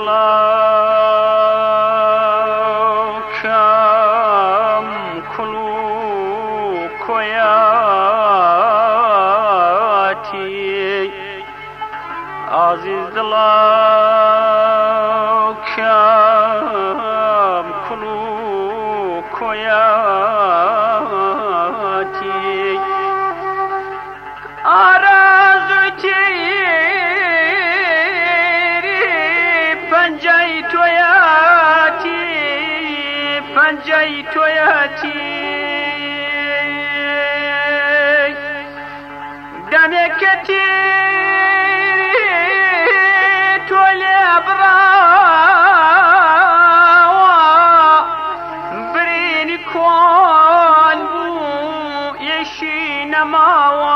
دڵاو کەم کوڵ و کۆیاتی عزیز دڵاو کەم کوڵ و کۆیاتی ئارەزووی تێری پەنجەی تۆیەتی پەنجەی تۆیەتی دەمێکە تێری تۆ لێ بڕاوە برینی کۆن بوو ئێشی نەماوە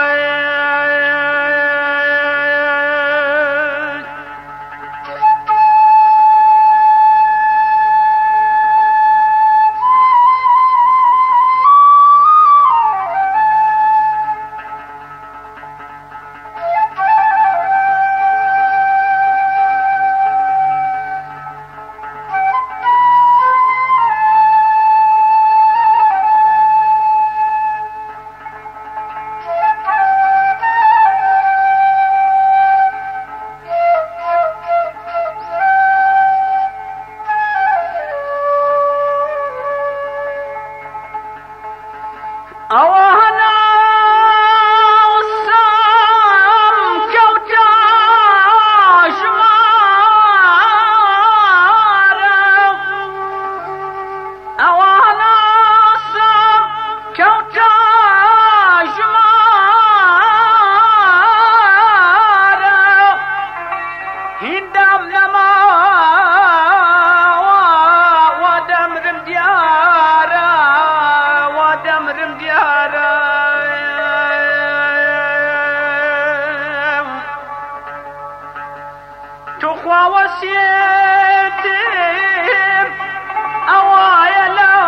وەسیێتم ئەوایە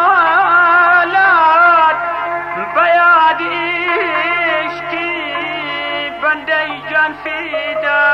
لالات بەیادی عشقی بەندەی جان فیدا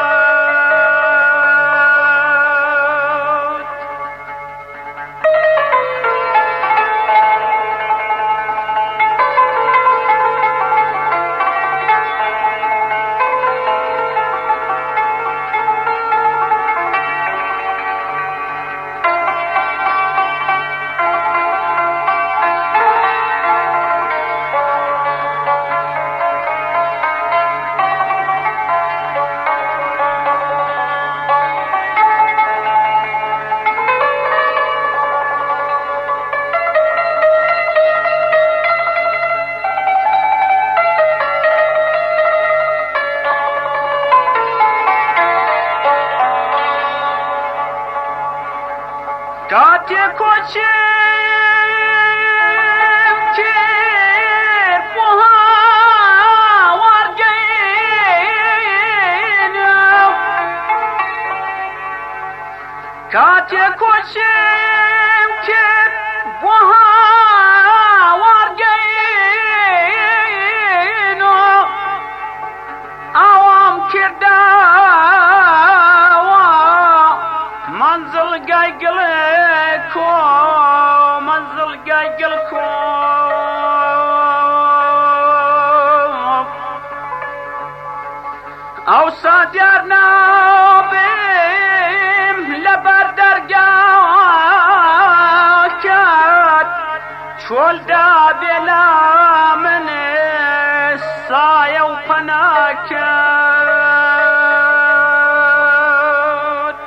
کاتێ کۆچم کرد بۆ هاوارگەینم کاتێ کۆچم کرد بۆ هاوارگەینم ئاوام کرداوە منزل گایگڵێکۆ منزل گایگڵکۆ ئەوسا دیار نابێم لەبەر دەرگاکەت چۆلدا بێلا من سایە و پەناکەت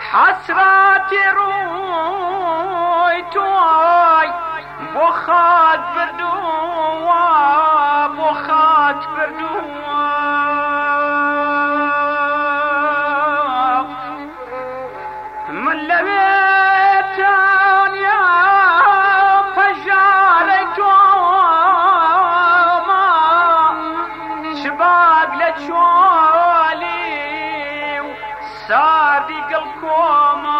حسراتي روي توي بخات بردوا بخات بردوا من لبيتان يا فجارك وما شباب لتشولي صار دي قلبكم